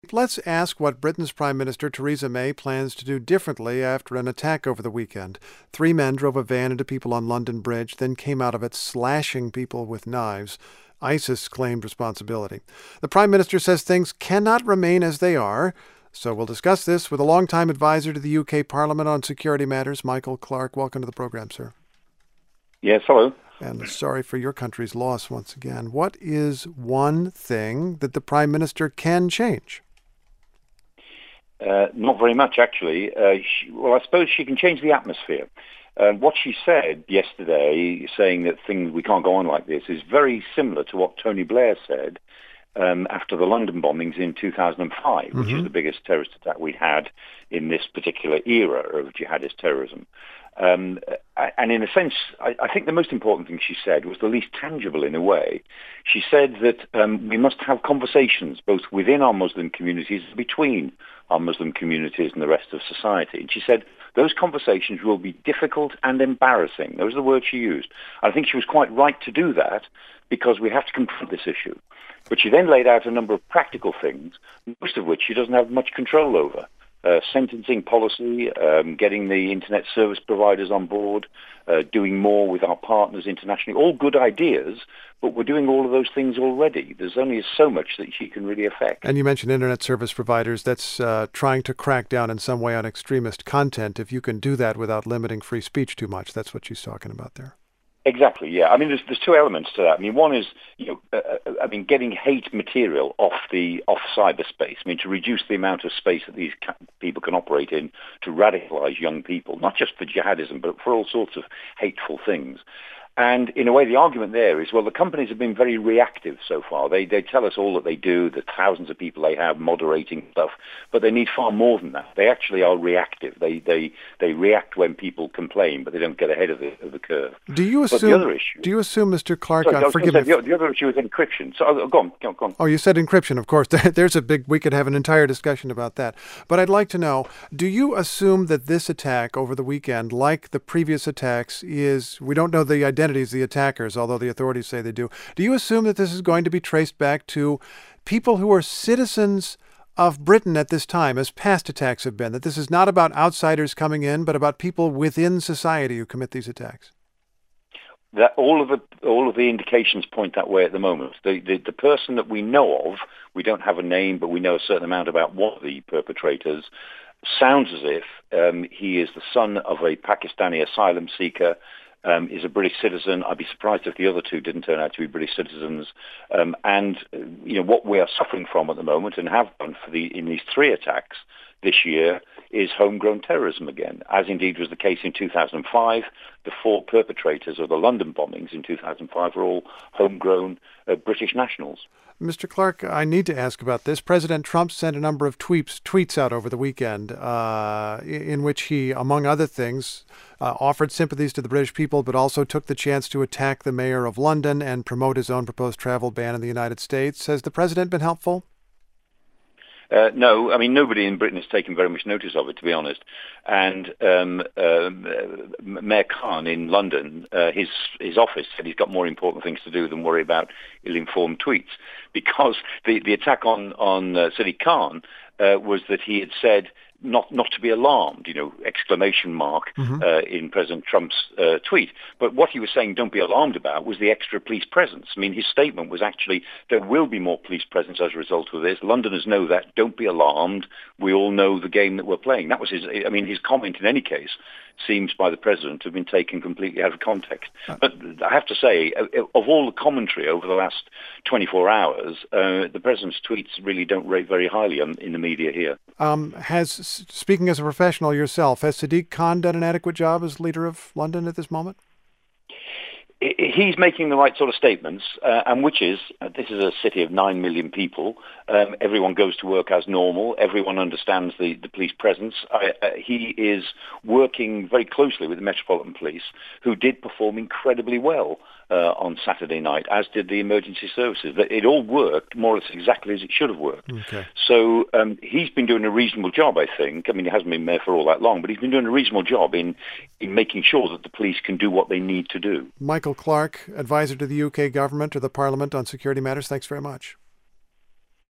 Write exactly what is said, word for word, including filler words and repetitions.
Let's ask what Britain's Prime Minister Theresa May plans to do differently after an attack over the weekend. Three men drove a van into people on London Bridge, then came out of it slashing people with knives. ISIS claimed responsibility. The Prime Minister says things cannot remain as they are. So we'll discuss this with a longtime advisor to the U K Parliament on security matters, Michael Clarke. Welcome to the program, sir. Yes, hello. And sorry for your country's loss once again. What is one thing that the Prime Minister can change? Uh, not very much, actually. Uh, she, well, I suppose she can change the atmosphere. Uh, what she said yesterday, saying that things we can't go on like this, is very similar to what Tony Blair said um, after the London bombings in two thousand five, mm-hmm. which is the biggest terrorist attack we had in this particular era of jihadist terrorism. Um, and in a sense, I, I think the most important thing she said was the least tangible in a way. She said that um, we must have conversations both within our Muslim communities and between our Muslim communities and the rest of society. And she said those conversations will be difficult and embarrassing. Those are the words she used. I think she was quite right to do that because we have to confront this issue. But she then laid out a number of practical things, most of which she doesn't have much control over. Uh, sentencing policy, um, getting the internet service providers on board, uh, doing more with our partners internationally, all good ideas, but we're doing all of those things already. There's only so much that she can really affect. And you mentioned internet service providers. That's uh, trying to crack down in some way on extremist content. If you can do that without limiting free speech too much, that's what she's talking about there. Exactly, yeah. I mean, there's there's two elements to that. I mean, one is, you know, uh, I mean, getting hate material off the off cyberspace. I mean, to reduce the amount of space that these ca- people can operate in to radicalize young people, not just for jihadism, but for all sorts of hateful things. And in a way, the argument there is, well, the companies have been very reactive so far. They they tell us all that they do, the thousands of people they have moderating stuff, but they need far more than that. They actually are reactive. They they they react when people complain, but they don't get ahead of the of the curve. Do you assume? But the other issue, do you assume, Mister Clarke? Sorry, uh, forgive me. The, the other issue is encryption. So oh, go on, go on, go on. Oh, you said encryption. Of course, there's a big. We could have an entire discussion about that. But I'd like to know: do you assume that this attack over the weekend, like the previous attacks, is we don't know the identities of the attackers, although the authorities say they do. Do you assume that this is going to be traced back to people who are citizens of Britain at this time, as past attacks have been, that this is not about outsiders coming in, but about people within society who commit these attacks? That all of the all of the indications point that way at the moment. The, the the person that we know of, we don't have a name, but we know a certain amount about one of the perpetrators. Sounds as if um, he is the son of a Pakistani asylum seeker. Um, is a British citizen. I'd be surprised if the other two didn't turn out to be British citizens. Um, and uh, you know what we are suffering from at the moment, and have done for the in these three attacks this year, is homegrown terrorism again, as indeed was the case in two thousand five. The four perpetrators of the London bombings in two thousand five were all homegrown uh, British nationals. Mister Clarke, I need to ask about this. President Trump sent a number of tweets tweets out over the weekend uh, in which he, among other things, uh, offered sympathies to the British people, but also took the chance to attack the mayor of London and promote his own proposed travel ban in the United States. Has the president been helpful? Uh, no, I mean, nobody in Britain has taken very much notice of it, to be honest. And um, uh, Mayor Khan in London, uh, his his office said he's got more important things to do than worry about ill-informed tweets, because the, the attack on, on uh, Sadiq Khan uh, was that he had said not not to be alarmed, you know, exclamation mark mm-hmm. uh, in President Trump's uh, tweet. But what he was saying, don't be alarmed about, was the extra police presence. I mean, his statement was actually, there will be more police presence as a result of this. Londoners know that. Don't be alarmed. We all know the game that we're playing. That was his, I mean, his comment in any case seems by the president to have been taken completely out of context. But I have to say, of all the commentary over the last twenty-four hours, uh, the president's tweets really don't rate very highly on, in the media here. Um, has, speaking as a professional yourself, has Sadiq Khan done an adequate job as leader of London at this moment? He's making the right sort of statements, uh, and which is, uh, this is a city of nine million people. Um, everyone goes to work as normal. Everyone understands the, the police presence. I, uh, he is working very closely with the Metropolitan Police, who did perform incredibly well uh, on Saturday night, as did the emergency services. It all worked more or less exactly as it should have worked. Okay. So um, he's been doing a reasonable job, I think. I mean, he hasn't been there for all that long, but he's been doing a reasonable job in, in making sure that the police can do what they need to do. Michael Clarke, advisor to the U K government or the Parliament on security matters, thanks very much.